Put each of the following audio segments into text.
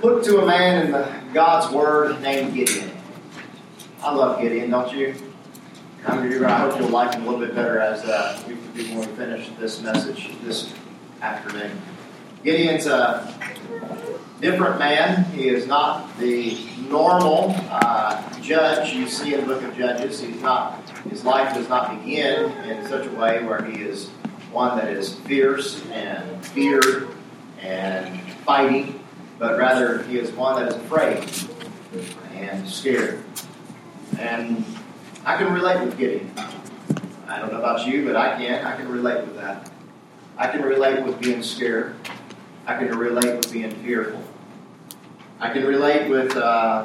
Look to a man in God's Word named Gideon. I love Gideon, don't you? I hope you'll like him a little bit better as when we finish this message this afternoon. Gideon's a different man. He is not the normal judge you see in the book of Judges. His life does not begin in such a way where he is one that is fierce and feared and fighting, but rather he is one that is afraid and scared. And I can relate with Gideon. I don't know about you, but I can. I can relate with that. I can relate with being scared. I can relate with being fearful. I can relate with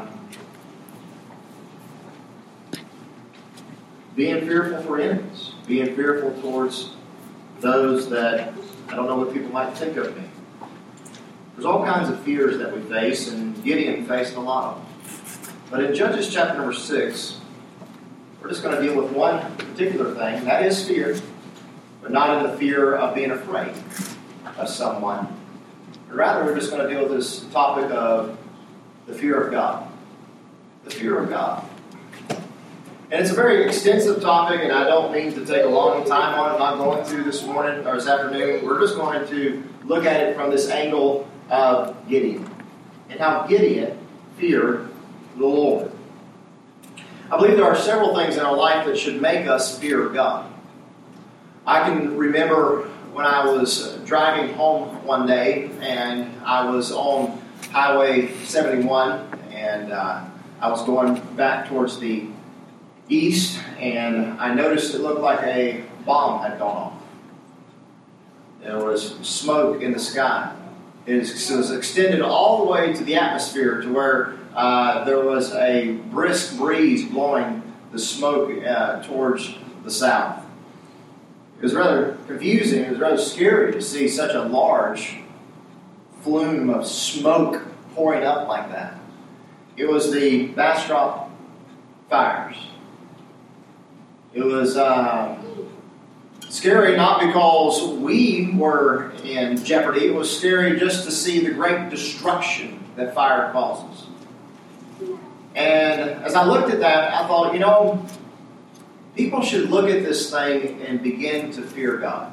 being fearful for enemies, being fearful towards those that I don't know what people might think of me. There's all kinds of fears that we face, and Gideon faced a lot of them. But in Judges chapter number 6, we're just going to deal with one particular thing, and that is fear, but not in the fear of being afraid of someone. But rather, we're just going to deal with this topic of the fear of God. The fear of God. And it's a very extensive topic, and I don't mean to take a long time on it. I'm not going to this morning or this afternoon. We're just going to look at it from this angle of Gideon and how Gideon feared the Lord. I believe there are several things in our life that should make us fear God. I can remember when I was driving home one day, and I was on Highway 71, and I was going back towards the east, and I noticed it looked like a bomb had gone off. There was smoke in the sky. It was extended all the way to the atmosphere to where there was a brisk breeze blowing the smoke towards the south. It was rather confusing. It was rather scary to see such a large flume of smoke pouring up like that. It was the Bastrop fires. It was scary not because we were in jeopardy. It was scary just to see the great destruction that fire causes. And as I looked at that, I thought, people should look at this thing and begin to fear God.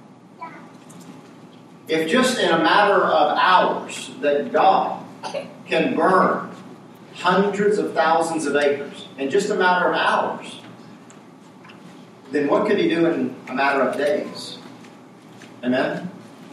If just in a matter of hours that God can burn hundreds of thousands of acres in just a matter of hours, then what could he do in a matter of days? Amen?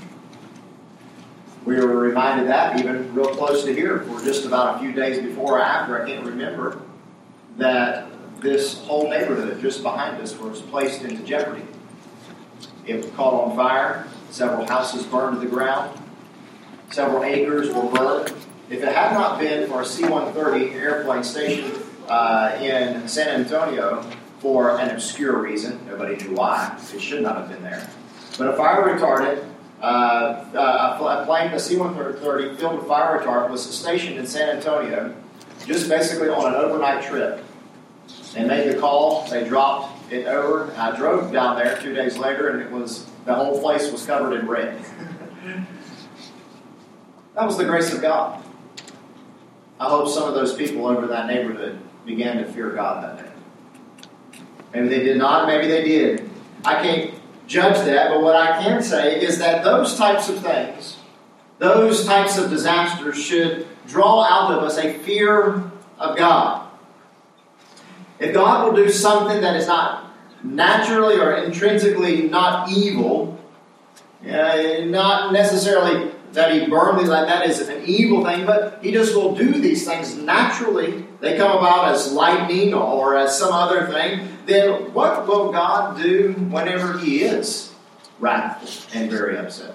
We were reminded that even real close to here for just about a few days before or after, I can't remember, that this whole neighborhood just behind us was placed into jeopardy. It caught on fire. Several houses burned to the ground. Several acres were burned. If it had not been for a C-130 airplane station in San Antonio, for an obscure reason, nobody knew why, it should not have been there, but a fire retardant, a plane, a C-130 filled with fire retardant, was stationed in San Antonio, just basically on an overnight trip. They made the call, they dropped it over. I drove down there 2 days later, and the whole place was covered in red. That was the grace of God. I hope some of those people over that neighborhood began to fear God that day. Maybe they did not, maybe they did. I can't judge that, but what I can say is that those types of things, those types of disasters should draw out of us a fear of God. If God will do something that is not naturally or intrinsically not evil, not necessarily that he burned these, like that is an evil thing, but he just will do these things naturally. They come about as lightning or as some other thing. Then what will God do whenever he is wrathful and very upset?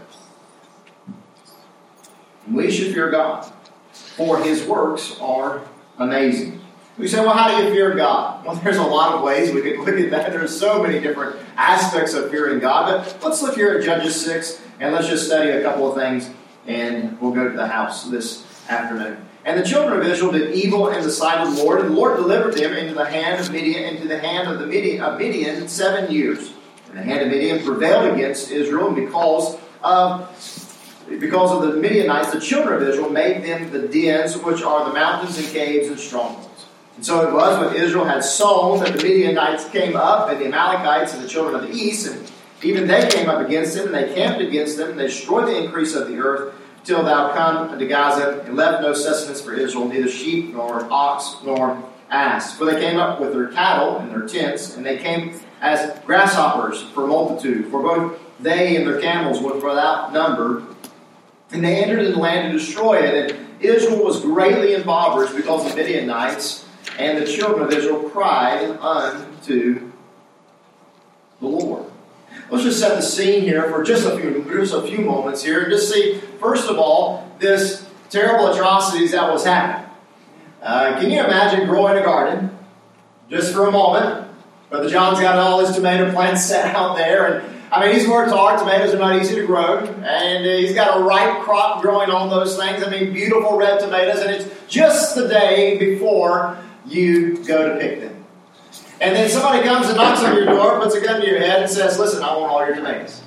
We should fear God, for his works are amazing. We say, well, how do you fear God? Well, there's a lot of ways we could look at that. There's so many different aspects of fearing God. But let's look here at Judges 6, and let's just study a couple of things, and we'll go to the house this afternoon. And the children of Israel did evil in the sight of the Lord, and the Lord delivered them into the hand of Midian, into the hand of Midian 7 years. And the hand of Midian prevailed against Israel because of because of the Midianites, the children of Israel made them the dens, which are the mountains and caves and strongholds. And so it was when Israel had sown that the Midianites came up, and the Amalekites and the children of the east, and even they came up against them, and they camped against them, and they destroyed the increase of the earth, till thou come unto Gaza, and left no sustenance for Israel, neither sheep, nor ox, nor ass. For they came up with their cattle and their tents, and they came as grasshoppers for multitude, for both they and their camels were without number. And they entered into the land to destroy it, and Israel was greatly impoverished because the Midianites and the children of Israel cried unto the Lord. Let's just set the scene here for just a few moments here, and just see, first of all, this terrible atrocities that was happening. Can you imagine growing a garden, just for a moment? Brother John's got all his tomato plants set out there, and he's worked hard. Tomatoes are not easy to grow, and he's got a ripe crop growing on those things. Beautiful red tomatoes, and it's just the day before you go to pick them. And then somebody comes and knocks on your door, puts a gun to your head, and says, "Listen, I want all your tomatoes."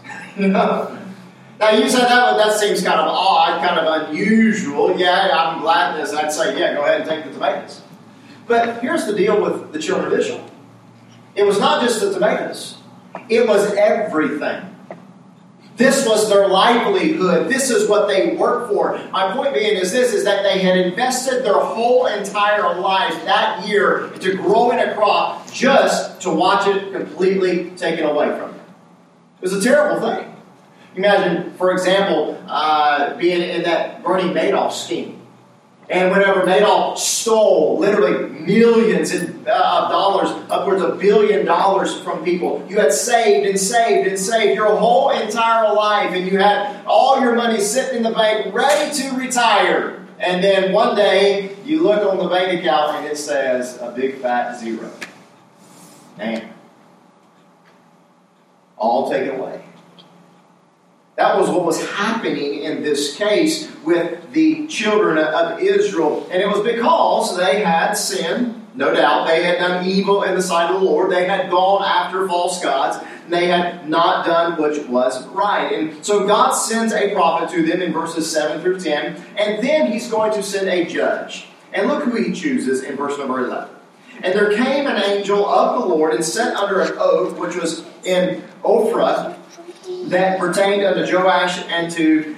Now, you said that seems kind of odd, kind of unusual. Yeah, I'm glad this. I'd say, yeah, go ahead and take the tomatoes. But here's the deal with the children of Israel. It was not just the tomatoes. It was everything. This was their livelihood. This is what they worked for. My point being is that they had invested their whole entire life that year into growing a crop just to watch it completely taken away from them. It was a terrible thing. Imagine, for example, being in that Bernie Madoff scheme. And whenever Madoff stole literally millions of dollars, upwards of $1 billion from people, you had saved and saved and saved your whole entire life, and you had all your money sitting in the bank ready to retire. And then one day, you look on the bank account and it says a big fat zero. Man. All taken away. That was what was happening in this case with the children of Israel. And it was because they had sinned, no doubt. They had done evil in the sight of the Lord. They had gone after false gods. And they had not done which was right. And so God sends a prophet to them in verses 7 through 10. And then He's going to send a judge. And look who He chooses in verse number 11. "And there came an angel of the Lord and sat under an oak, which was in Ophrah, that pertained unto Joash and to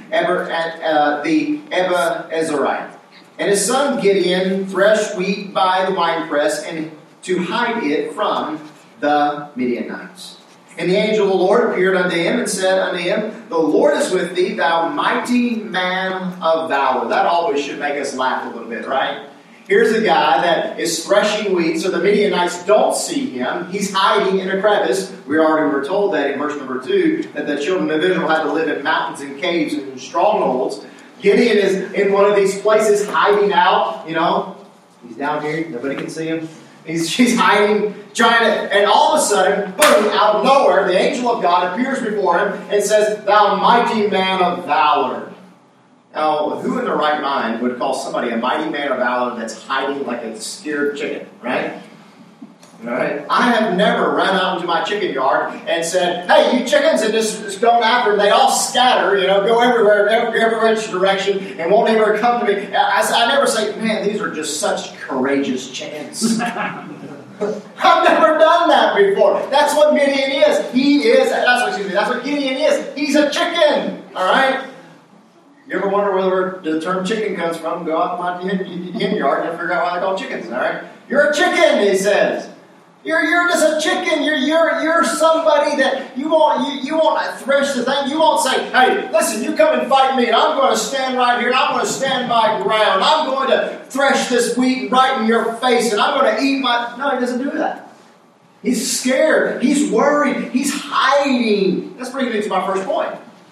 the Abiezrite. And his son Gideon threshed wheat by the winepress, and to hide it from the Midianites. And the angel of the Lord appeared unto him and said unto him, The Lord is with thee, thou mighty man of valor." That always should make us laugh a little bit, right? Here's a guy that is threshing wheat so the Midianites don't see him. He's hiding in a crevice. We already were told that in verse number 2, that the children of Israel had to live in mountains and caves and strongholds. Gideon is in one of these places hiding out, He's down here. Nobody can see him. He's hiding, trying to, and all of a sudden, boom, out of nowhere, the angel of God appears before him and says, "Thou mighty man of valor." Now, who in their right mind would call somebody a mighty man of valor that's hiding like a scared chicken, right? All right. I have never run out into my chicken yard and said, "Hey, you chickens," and just going after them. They all scatter, go everywhere, every which direction, and won't ever come to me. I never say, "Man, these are just such courageous chickens." I've never done that before. That's what Gideon is. That's what Gideon is. He's a chicken. All right. You ever wonder where the term chicken comes from? Go out in my hen yard and figure out why they call chickens. All right, you're a chicken, he says. You're just a chicken. You're somebody that you won't thresh the thing. You won't say, "Hey, listen, you come and fight me, and I'm going to stand right here, and I'm going to stand my ground. I'm going to thresh this wheat right in your face, and I'm going to eat my." No, he doesn't do that. He's scared. He's worried. He's hiding. That's bringing me to my first point.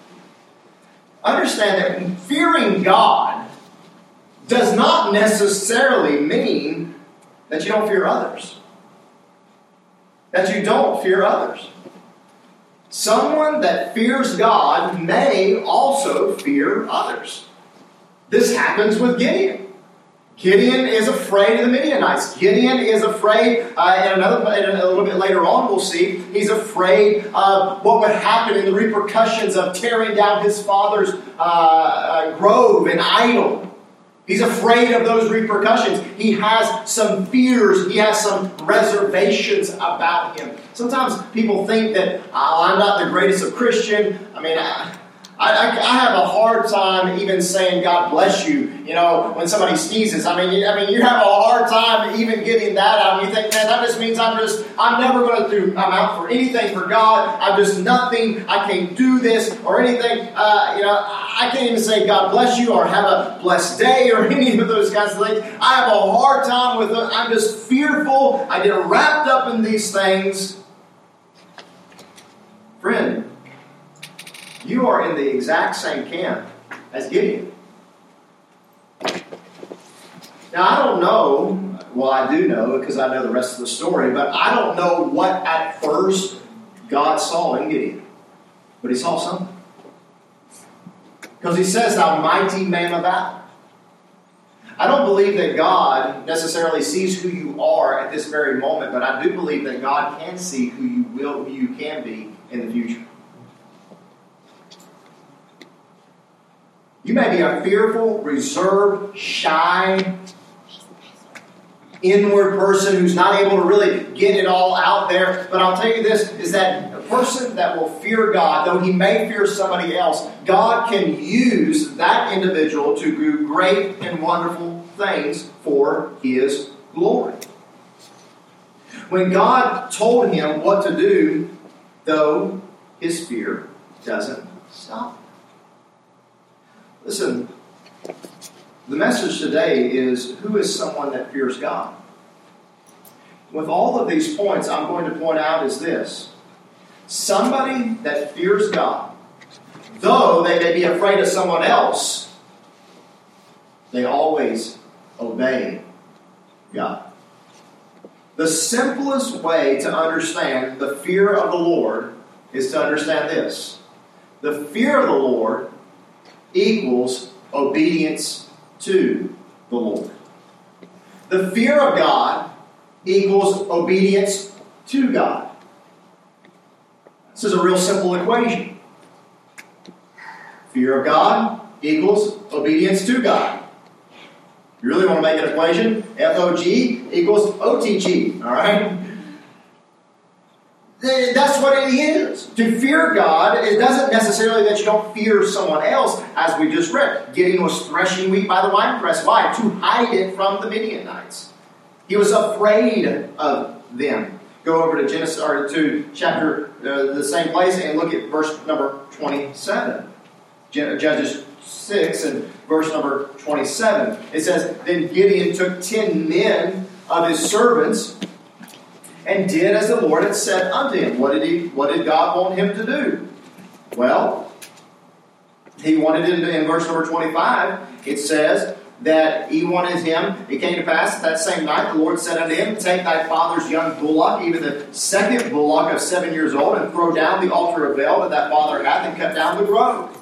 Understand that fearing God does not necessarily mean that you don't fear others. That you don't fear others. Someone that fears God may also fear others. This happens with Gideon. Gideon is afraid of the Midianites. Gideon is afraid, and a little bit later on we'll see, he's afraid of what would happen in the repercussions of tearing down his father's grove and idol. He's afraid of those repercussions. He has some fears. He has some reservations about him. Sometimes people think that, I'm not the greatest of Christian. I mean, I have a hard time even saying God bless you, when somebody sneezes. I mean, you have a hard time even getting that out. And you think, man, that just means I'm never going to amount for anything for God. I'm just nothing. I can't do this or anything. I can't even say God bless you or have a blessed day or any of those kinds of things. I have a hard time with it. I'm just fearful. I get wrapped up in these things. Friend, you are in the exact same camp as Gideon. Now, I don't know, well, I do know because I know the rest of the story, but I don't know what at first God saw in Gideon. But he saw something. Because he says, thou mighty man of valor. I don't believe that God necessarily sees who you are at this very moment, but I do believe that God can see who you can be in the future. You may be a fearful, reserved, shy, inward person who's not able to really get it all out there. But I'll tell you this, is that a person that will fear God, though he may fear somebody else, God can use that individual to do great and wonderful things for His glory. When God told him what to do, though, his fear doesn't stop. Listen, the message today is, who is someone that fears God? With all of these points, I'm going to point out is this. Somebody that fears God, though they may be afraid of someone else, they always obey God. The simplest way to understand the fear of the Lord is to understand this. The fear of the Lord equals obedience to the Lord. The fear of God equals obedience to God. This is a real simple equation. Fear of God equals obedience to God. If you really want to make an equation, FOG equals OTG. All right? That's what it is. To fear God, it doesn't necessarily that you don't fear someone else, as we just read. Gideon was threshing wheat by the winepress. Why? To hide it from the Midianites. He was afraid of them. Go over to Genesis, or to chapter, the same place, and look at verse number 27. Judges 6 and verse number 27. It says, Then Gideon took 10 men of his servants and did as the Lord had said unto him. What did God want him to do? Well, he wanted him to, in verse number 25, it says that he wanted him, it came to pass that same night the Lord said unto him, Take thy father's young bullock, even the second bullock of 7 years old, and throw down the altar of Baal that thy father hath, and cut down the grove.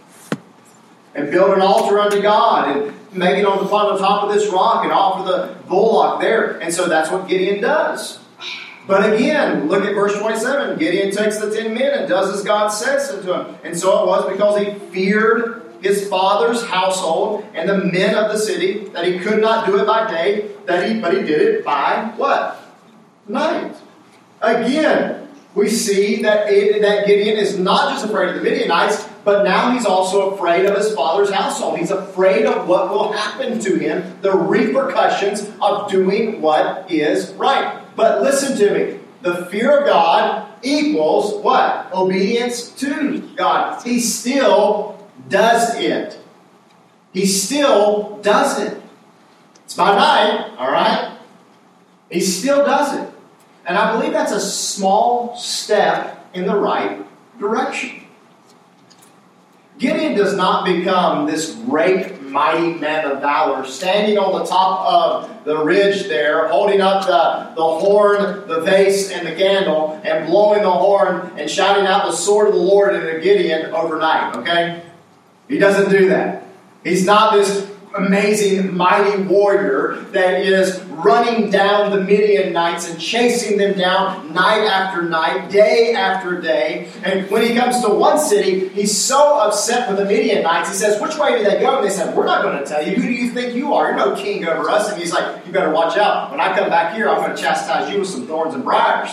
And build an altar unto God, and make it on the top of this rock, and offer the bullock there. And so that's what Gideon does. But again, look at verse 27. Gideon takes the 10 men and does as God says unto him. And so it was because he feared his father's household and the men of the city, that he could not do it by day, but he did it by what? Night. Again, we see that Gideon is not just afraid of the Midianites, but now he's also afraid of his father's household. He's afraid of what will happen to him, the repercussions of doing what is right. But listen to me. The fear of God equals what? Obedience to God. He still does it. He still does it. It's by night, all right? He still does it. And I believe that's a small step in the right direction. Gideon does not become this great, mighty man of valor, standing on the top of the ridge there, holding up the horn, the vase, and the candle, and blowing the horn and shouting out the sword of the Lord into Gideon overnight, okay? He doesn't do that. He's not this amazing, mighty warrior that is running down the Midianites and chasing them down night after night, day after day. And when he comes to one city, he's so upset with the Midianites. He says, which way do they go? And they said, we're not going to tell you. Who do you think you are? You're no king over us. And he's like, you better watch out. When I come back here, I'm going to chastise you with some thorns and briars.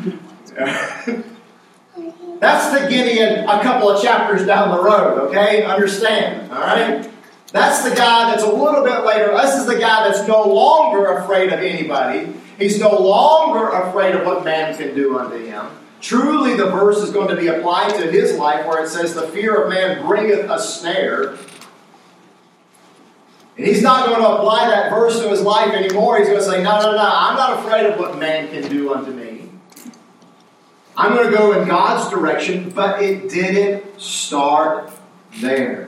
That's the Gideon a couple of chapters down the road, okay? Understand, all right? That's the guy that's a little bit later. This is the guy that's no longer afraid of anybody. He's no longer afraid of what man can do unto him. Truly, the verse is going to be applied to his life where it says, the fear of man bringeth a snare. And he's not going to apply that verse to his life anymore. He's going to say, no, I'm not afraid of what man can do unto me. I'm going to go in God's direction, but it didn't start there.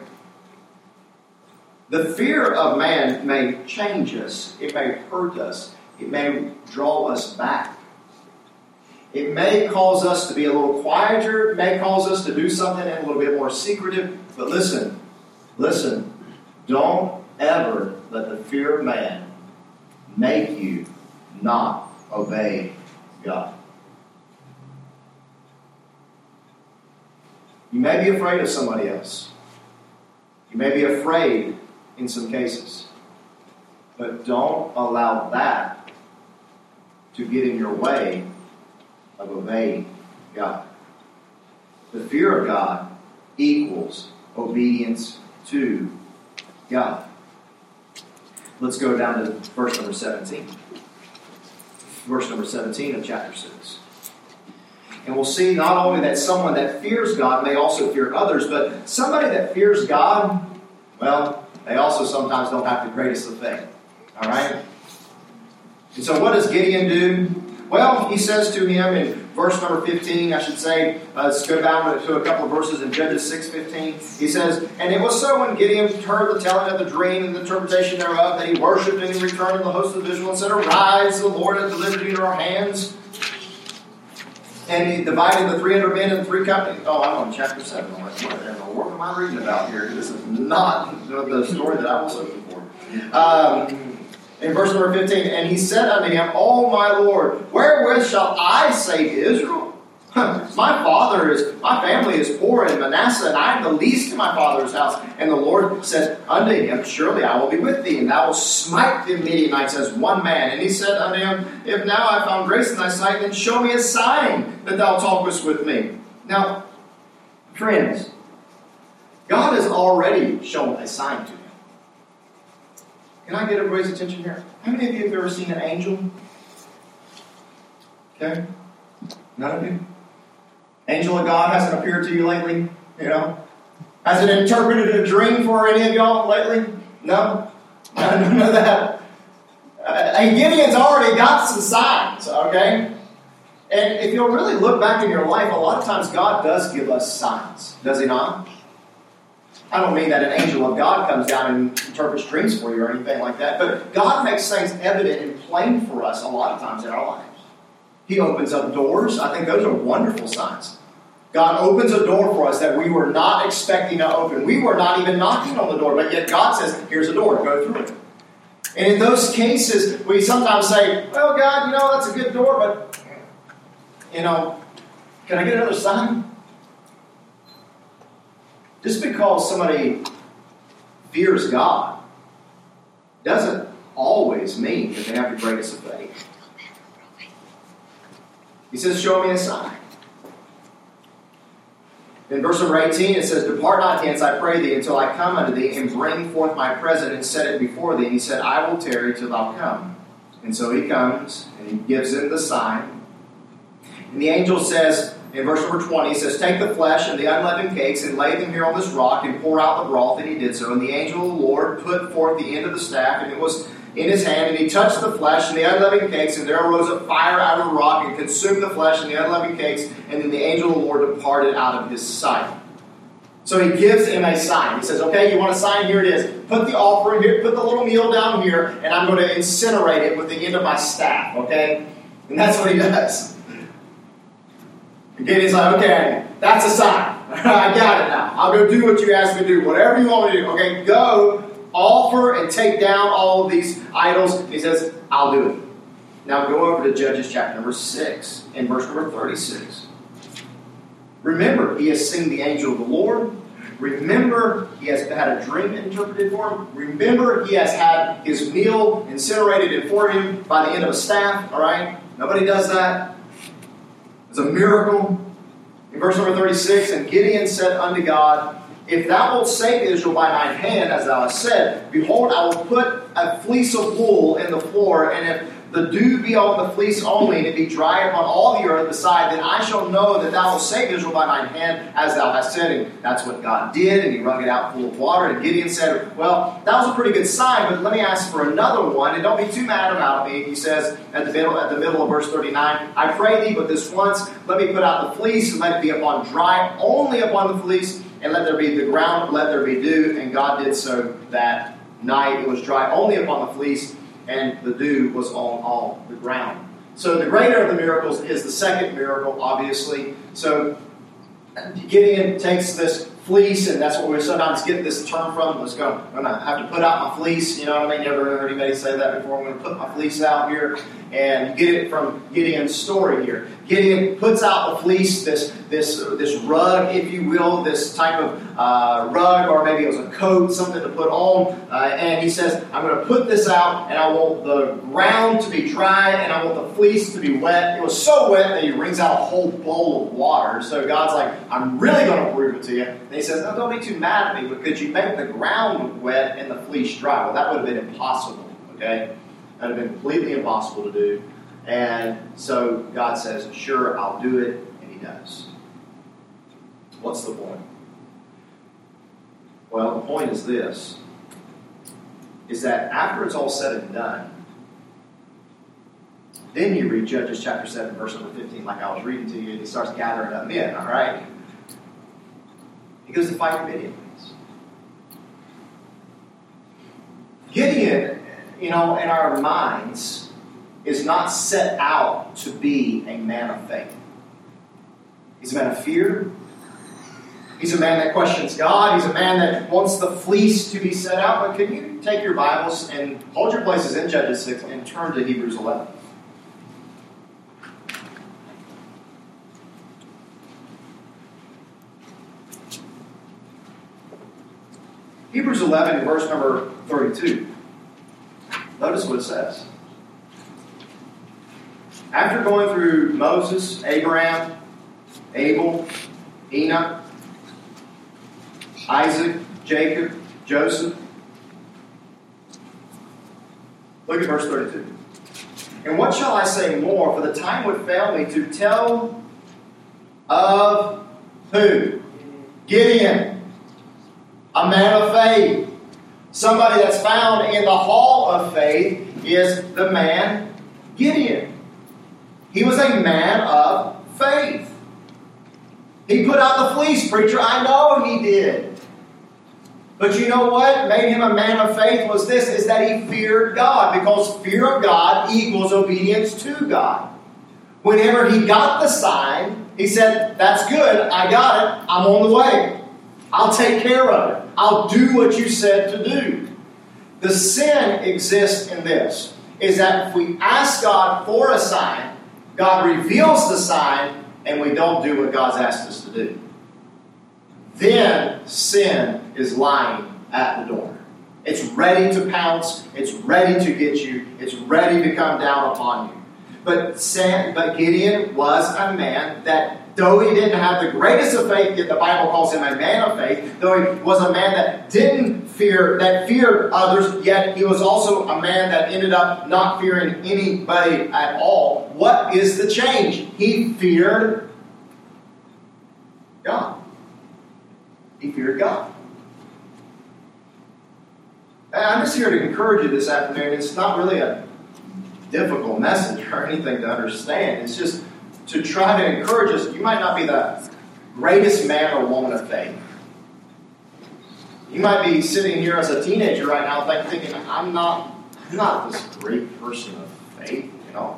The fear of man may change us. It may hurt us. It may draw us back. It may cause us to be a little quieter. It may cause us to do something a little bit more secretive. But listen. Don't ever let the fear of man make you not obey God. You may be afraid of somebody else. You may be afraid in some cases. But don't allow that to get in your way of obeying God. The fear of God equals obedience to God. Let's go down to verse number 17. Verse number 17 of chapter 6. And we'll see not only that someone that fears God may also fear others, but somebody that fears God, well, they also sometimes don't have the greatest of faith. All right? And so what does Gideon do? Well, he says to him in verse number 15, I should say, let's go down to a couple of verses in Judges 6:15. He says, and it was so when Gideon heard the telling of the dream and the interpretation thereof, that he worshipped and he returned to the host of Israel and said, arise, the Lord hath delivered you into our hands. And he divided the 300 men in 3 companies. Oh, I'm on chapter 7. What in the world am I reading about here? This is not the story that I was looking for. In verse number 15, and he said unto him, O my Lord, wherewith shall I save Israel? My family is poor in Manasseh, and I am the least in my father's house. And the Lord said unto him, surely I will be with thee, and thou wilt smite the Midianites as one man. And he said unto him, if now I found grace in thy sight, then show me a sign that thou talkest with me. Now, friends, God has already shown a sign to him. Can I get everybody's attention here? How many of you have ever seen an angel? Okay? None of you? Angel of God hasn't appeared to you lately? You know? Has it interpreted a dream for any of y'all lately? No? None of that. And Gideon's already got some signs, okay? And if you'll really look back in your life, a lot of times God does give us signs. Does he not? I don't mean that an angel of God comes down and interprets dreams for you or anything like that, but God makes things evident and plain for us a lot of times in our lives. He opens up doors. I think those are wonderful signs. God opens a door for us that we were not expecting to open. We were not even knocking on the door, but yet God says, here's a door, go through it. And in those cases, we sometimes say, well, God, that's a good door, but, can I get another sign? Just because somebody fears God doesn't always mean that they have the greatest of faith. He says, show me a sign. In verse number 18, it says, depart not hence, I pray thee, until I come unto thee, and bring forth my present, and set it before thee. And he said, I will tarry till thou come. And so he comes, and he gives him the sign. And the angel says, in verse number 20, he says, take the flesh and the unleavened cakes, and lay them here on this rock, and pour out the broth. And he did so. And the angel of the Lord put forth the end of the staff, and it was in his hand, and he touched the flesh and the unleavened cakes, and there arose a fire out of the rock, and consumed the flesh and the unleavened cakes, and then the angel of the Lord departed out of his sight. So he gives him a sign. He says, okay, you want a sign? Here it is. Put the offering here, put the little meal down here, and I'm going to incinerate it with the end of my staff, okay? And that's what he does. Gideon's like, okay, that's a sign. I got it now. I'll go do what you asked me to do. Whatever you want me to do. Okay, go offer and take down all of these idols. He says, I'll do it. Now go over to Judges chapter number 6 and verse number 36. Remember, he has seen the angel of the Lord. Remember, he has had a dream interpreted for him. Remember, he has had his meal incinerated for him by the end of a staff. All right? Nobody does that. It's a miracle. In verse number 36, and Gideon said unto God, if thou wilt save Israel by mine hand, as thou hast said, behold, I will put a fleece of wool in the floor, and if the dew be on the fleece only, and it be dry upon all the earth beside, then I shall know that thou wilt save Israel by mine hand, as thou hast said. And that's what God did, and he wrung it out full of water. And Gideon said, well, that was a pretty good sign, but let me ask for another one, and don't be too mad about me. He says at the middle of verse 39, I pray thee, but this once, let me put out the fleece, and let it be upon dry, only upon the fleece, and let there be the ground, let there be dew. And God did so that night. It was dry only upon the fleece, and the dew was on all the ground. So the greater of the miracles is the second miracle, obviously. So Gideon takes this fleece, and that's what we sometimes get this term from. I'm going to have to put out my fleece. You know what I mean? Never heard anybody say that before. I'm going to put my fleece out here. And you get it from Gideon's story here. Gideon puts out the fleece, this rug, if you will, this type of rug, or maybe it was a coat, something to put on. And he says, I'm going to put this out, and I want the ground to be dry, and I want the fleece to be wet. It was so wet that he wrings out a whole bowl of water. So God's like, I'm really going to prove it to you. And he says, no, don't be too mad at me, because you make the ground wet and the fleece dry. Well, that would have been impossible, okay? That would have been completely impossible to do. And so God says, sure, I'll do it. And he does. What's the point? Well, the point is this, is that after it's all said and done, then you read Judges chapter 7, verse number 15, like I was reading to you, and he starts gathering up men, all right? He goes to fight Midian. Gideon, in our minds, is not set out to be a man of faith. He's a man of fear. He's a man that questions God. He's a man that wants the fleece to be set out. But can you take your Bibles and hold your places in Judges 6 and turn to Hebrews 11? Hebrews 11, verse number 32. Notice what it says. After going through Moses, Abraham, Abel, Enoch, Isaac, Jacob, Joseph. Look at verse 32. And what shall I say more? For the time would fail me to tell of who? Gideon. A man of faith. Somebody that's found in the hall of faith is the man Gideon. He was a man of faith. He put out the fleece, preacher. I know he did. But you know what made him a man of faith was this, is that he feared God. Because fear of God equals obedience to God. Whenever he got the sign, he said, that's good. I got it. I'm on the way. I'll take care of it. I'll do what you said to do. The sin exists in this, is that if we ask God for a sign, God reveals the sign, and we don't do what God's asked us to do. Then sin is lying at the door. It's ready to pounce. It's ready to get you. It's ready to come down upon you. But Gideon was a man that, though he didn't have the greatest of faith, yet the Bible calls him a man of faith. Though he was a man that feared others, yet he was also a man that ended up not fearing anybody at all. What is the change? He feared God. He feared God. And I'm just here to encourage you this afternoon. It's not really a difficult message or anything to understand. It's just to try to encourage us. You might not be the greatest man or woman of faith. You might be sitting here as a teenager right now thinking, I'm not this great person of faith, you know.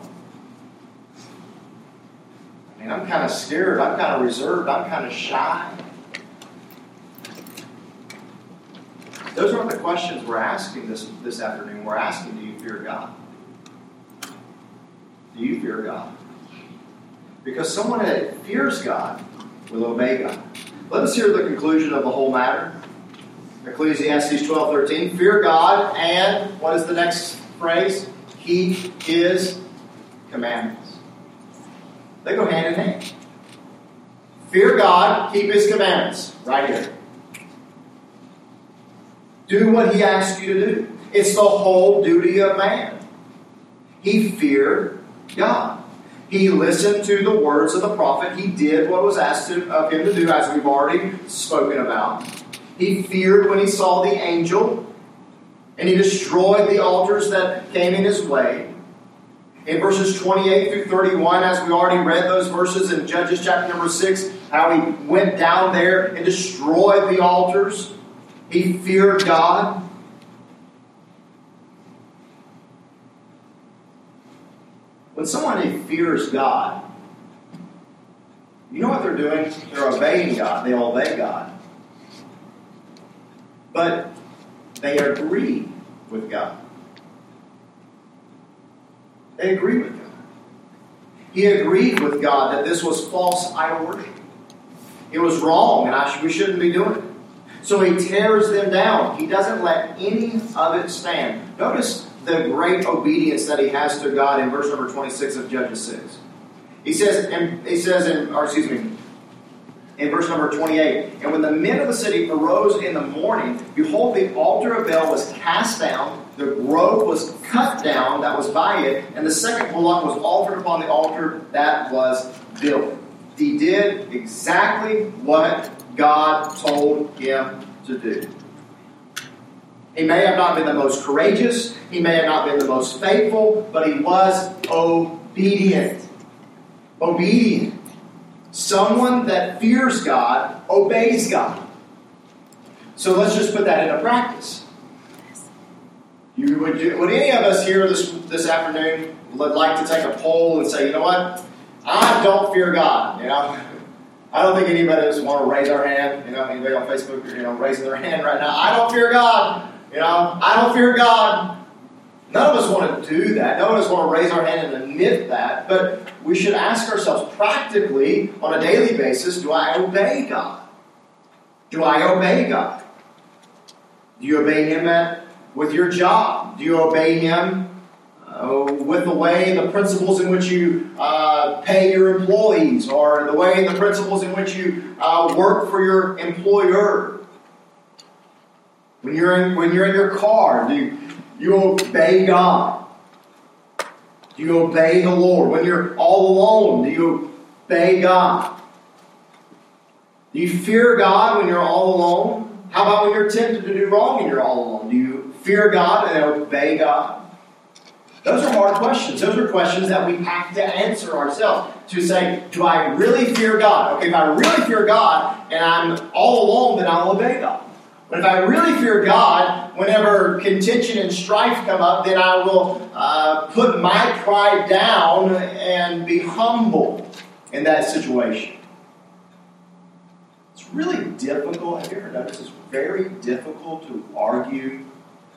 I mean, I'm kind of scared. I'm kind of reserved. I'm kind of shy. Those aren't the questions we're asking this afternoon. We're asking, do you fear God? Do you fear God? Because someone that fears God will obey God. Let us hear the conclusion of the whole matter. Ecclesiastes 12:13. Fear God and, what is the next phrase? Keep His commandments. They go hand in hand. Fear God, keep His commandments. Right here. Do what He asks you to do. It's the whole duty of man. He feared God. He listened to the words of the prophet. He did what was asked of him to do, as we've already spoken about. He feared when he saw the angel, and he destroyed the altars that came in his way. In verses 28 through 31, as we already read those verses in Judges chapter number 6, how he went down there and destroyed the altars. He feared God. When somebody fears God, you know what they're doing? They're obeying God. They obey God. But they agree with God. They agree with God. He agreed with God that this was false idol worship. It was wrong, and we shouldn't be doing it. So he tears them down. He doesn't let any of it stand. Notice the great obedience that he has to God in verse number 26 of Judges 6. He says in verse number 28, and when the men of the city arose in the morning, behold, the altar of Baal was cast down, the grove was cut down that was by it, and the second bullock was offered upon the altar that was built. He did exactly what God told him to do. He may have not been the most courageous, he may have not been the most faithful, but he was obedient. Obedient. Someone that fears God obeys God. So let's just put that into practice. Would any of us here this afternoon like to take a poll and say, you know what? I don't fear God. You know, I don't think anybody just want to raise our hand. You know, anybody on Facebook, raising their hand right now. I don't fear God. I don't fear God. None of us want to do that. None of us want to raise our hand and admit that. But we should ask ourselves practically, on a daily basis, do I obey God? Do I obey God? Do you obey Him with your job? Do you obey Him with the principles in which you pay your employees, or the principles in which you work for your employer? When you're in your car, do you obey God? Do you obey the Lord? When you're all alone, do you obey God? Do you fear God when you're all alone? How about when you're tempted to do wrong and you're all alone? Do you fear God and obey God? Those are hard questions. Those are questions that we have to answer ourselves. To say, do I really fear God? Okay, if I really fear God and I'm all alone, then I'll obey God. But if I really fear God, whenever contention and strife come up, then I will put my pride down and be humble in that situation. It's really difficult. Have you ever noticed it's very difficult to argue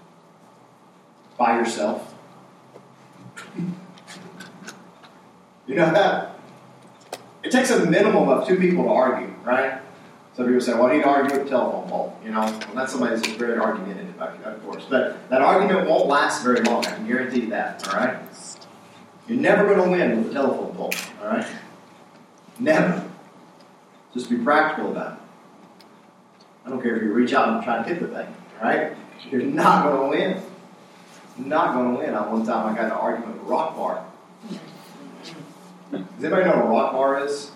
by yourself? You know that? It takes a minimum of 2 people to argue, right? Some people say, well, I need to argue with the telephone pole. Well, that's somebody that's just very argumentative, of course. But that argument won't last very long. I can guarantee you that, all right? You're never going to win with a telephone pole, all right? Never. Just be practical about it. I don't care if you reach out and try to hit the thing, all right? You're not going to win. You're not going to win. One time I got in an argument with a rock bar. Does anybody know what a rock bar is?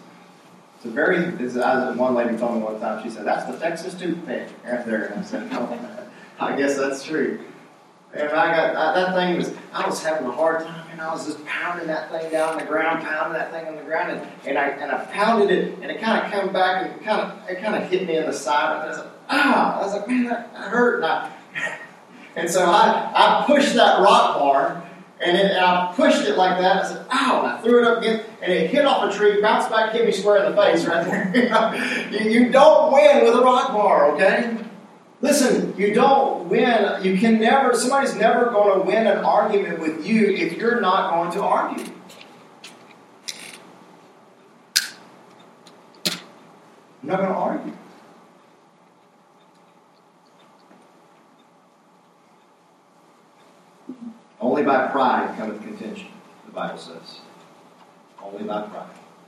As one lady told me one time, she said, that's the Texas toothpick right there. And I said, no, I guess that's true. And I was having a hard time, and I was just pounding that thing down on the ground, and I pounded it, and it kind of came back, and it kind of hit me in the side, and I was like, I was like, man, that hurt. And so I pushed that rock bar, and I pushed it like that. I said, ow, and I threw it up again, and it hit off a tree, bounced back, hit me square in the face right there. You don't win with a rock bar, okay? Listen, you don't win. You can never, somebody's never going to win an argument with you if you're not going to argue. I'm not going to argue. Only by pride cometh contention, the Bible says. Only by pride.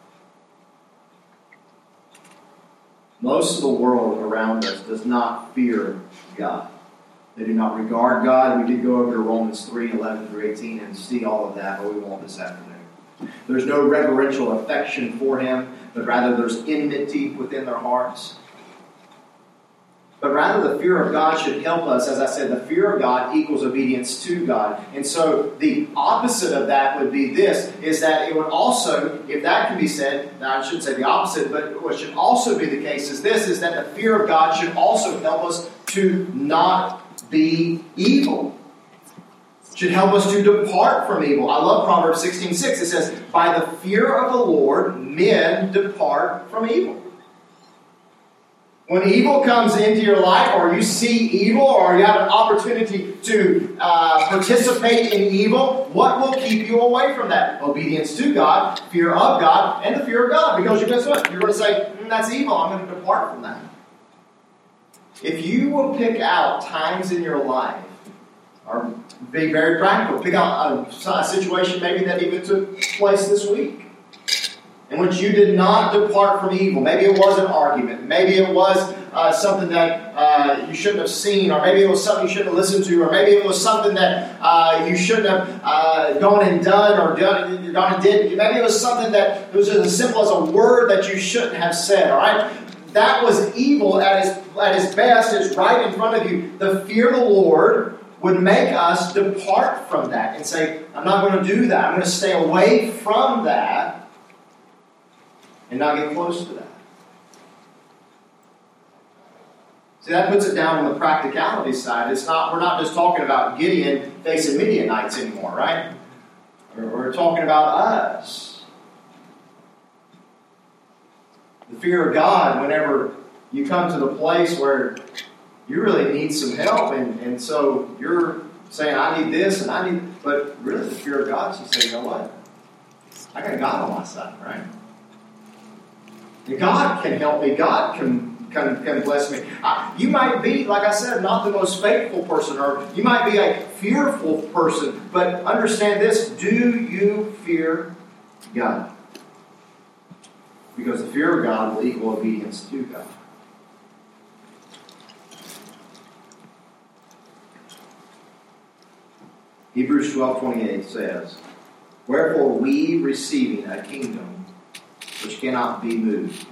Most of the world around us does not fear God. They do not regard God. We did go over to Romans 3:11 through 18 and see all of that, but we won't this afternoon. There's no reverential affection for Him, but rather there's enmity within their hearts. But rather the fear of God should help us. As I said, the fear of God equals obedience to God. And so the opposite of that would be this, is that it would also, if that can be said, now I shouldn't say the opposite, but what should also be the case is this, is that the fear of God should also help us to not be evil. Should help us to depart from evil. I love Proverbs 16:6. It says, by the fear of the Lord, men depart from evil. When evil comes into your life, or you see evil, or you have an opportunity to participate in evil, what will keep you away from that? Obedience to God, fear of God, and the fear of God. Because you're going to what? You're going to say, that's evil. I'm going to depart from that. If you will pick out times in your life, or be very practical, pick out a situation maybe that even took place this week, in which you did not depart from evil. Maybe it was an argument. Maybe it was something that you shouldn't have seen. Or maybe it was something you shouldn't have listened to. Or maybe it was something that you shouldn't have gone and done or gone and did. Maybe it was something that it was just as simple as a word that you shouldn't have said. All right? That was evil at its best. It's right in front of you. The fear of the Lord would make us depart from that and say, I'm not going to do that. I'm going to stay away from that. And not get close to that. See, that puts it down on the practicality side. We're not just talking about Gideon facing Midianites anymore, right? We're talking about us. The fear of God, whenever you come to the place where you really need some help, and so you're saying, I need this, and I need, but really the fear of God is to say, you know what? I got God on my side, right? God can help me. God can bless me. You might be, like I said, not the most faithful person, or you might be a fearful person, but understand this, do you fear God? Because the fear of God will equal obedience to God. Hebrews 12:28 says, wherefore we receiving a kingdom which cannot be moved.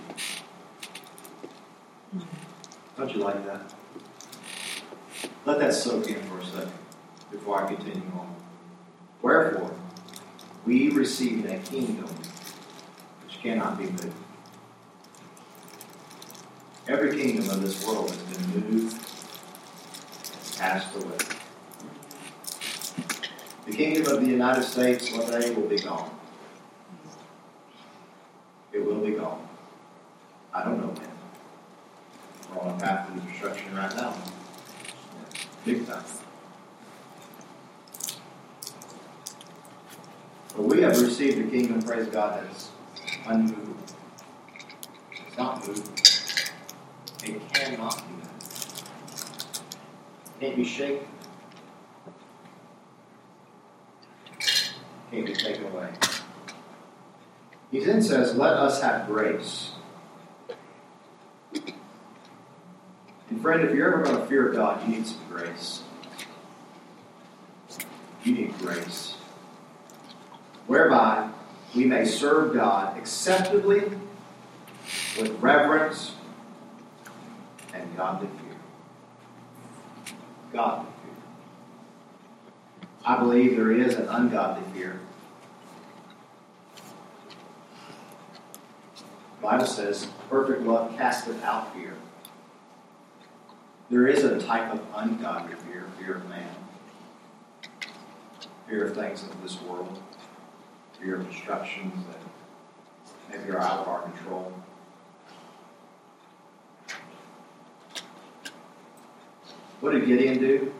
Don't you like that? Let that soak in for a second before I continue on. Wherefore, we receiving a kingdom which cannot be moved. Every kingdom of this world has been moved and passed away. The kingdom of the United States one day will be gone. It will be gone. I don't know when. We're on a path to destruction right now. Big time. But we have received a kingdom, praise God, that is unmovable. It's not movable. It cannot be moved. It can't be shaken. Can't be taken away. He then says, let us have grace. And friend, if you're ever going to fear God, you need some grace. You need grace. Whereby we may serve God acceptably with reverence and godly fear. Godly fear. I believe there is an ungodly fear. The Bible says, perfect love casteth out fear. There is a type of ungodly fear, fear of man. Fear of things of this world. Fear of instructions that maybe are out of our control. What did Gideon do?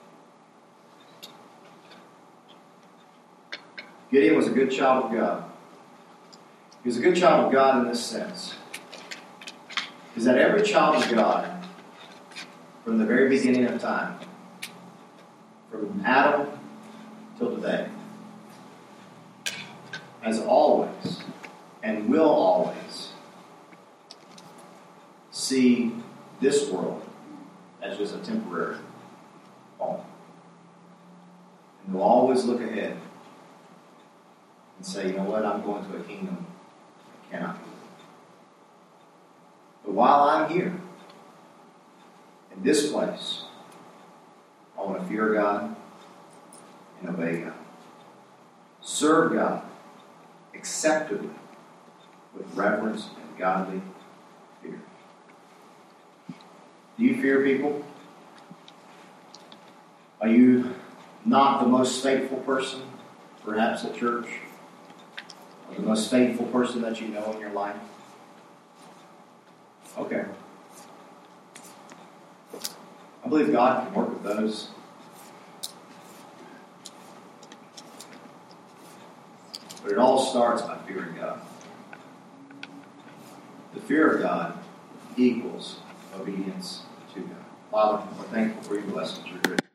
Gideon was a good child of God. He was a good child of God in this sense. Is that every child of God, from the very beginning of time, from Adam till today, has always and will always see this world as just a temporary home. And will always look ahead and say, you know what, I'm going to a kingdom I cannot be. But while I'm here, in this place, I want to fear God and obey God. Serve God acceptably with reverence and godly fear. Do you fear people? Are you not the most faithful person, perhaps at church? Or the most faithful person that you know in your life? Okay. I believe God can work with those. But it all starts by fearing God. The fear of God equals obedience to God. Father, we're thankful for your blessings. You're good.